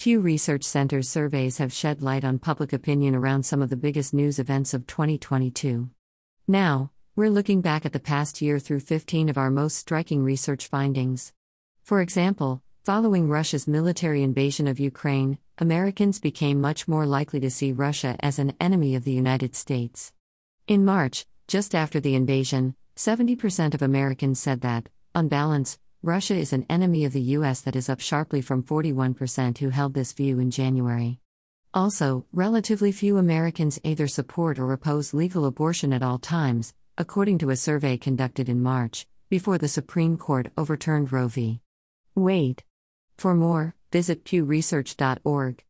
Pew Research Center's surveys have shed light on public opinion around some of the biggest news events of 2022. Now, we're looking back at the past year through 15 of our most striking research findings. For example, following Russia's military invasion of Ukraine, Americans became much more likely to see Russia as an enemy of the United States. In March, just after the invasion, 70% of Americans said that, on balance, Russia is an enemy of the U.S. That is up sharply from 41% who held this view in January. Also, relatively few Americans either support or oppose legal abortion at all times, according to a survey conducted in March, before the Supreme Court overturned Roe v. Wade. For more, visit pewresearch.org.